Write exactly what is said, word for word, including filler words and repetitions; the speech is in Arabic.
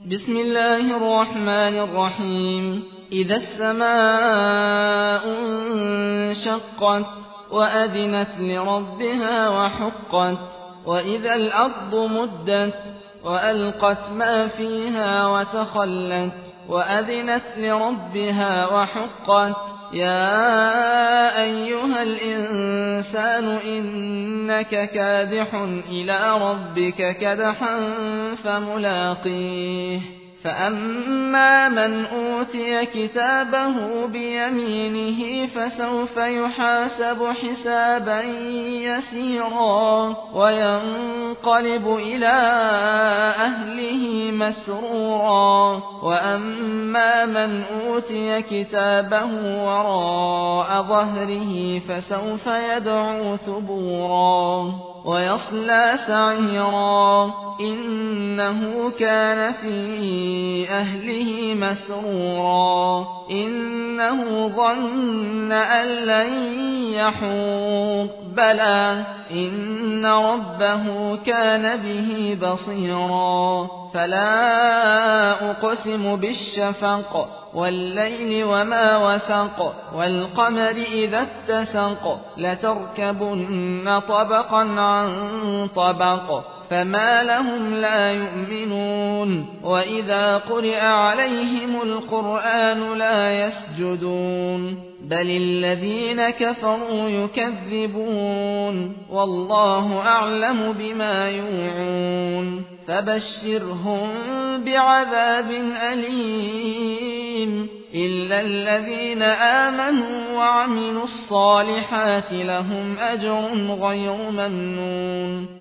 بسم الله الرحمن الرحيم إذا السماء انشقت وأذنت لربها وحقت وإذا الأرض مدت وألقت ما فيها وتخلت وأذنت لربها وحقت يا أيها الإنسان إنك كادح إلى ربك كدحا فملاقيه فأما من أوتي كتابه بيمينه فسوف يحاسب حسابا يسيرا وينقلب إلى أهله مسرورا وأما من أوتي كتابه وراء ظهره فسوف يدعو ثبورا ويصلى سعيرا إنه كان في أهله مسرورا إنه ظن أن لن يحور بلى إن ربه كان به بصيرا فلا أقسم بالشفق والليل وما وسق والقمر إذا اتسق لتركبن طبقا عن طبق فما لهم لا يؤمنون وإذا قرئ عليهم القرآن لا يسجدون بل الذين كفروا يكذبون والله أعلم بما يوعون فبشرهم بعذاب أليم إلا الذين آمنوا وعملوا الصالحات لهم أجر غير ممنون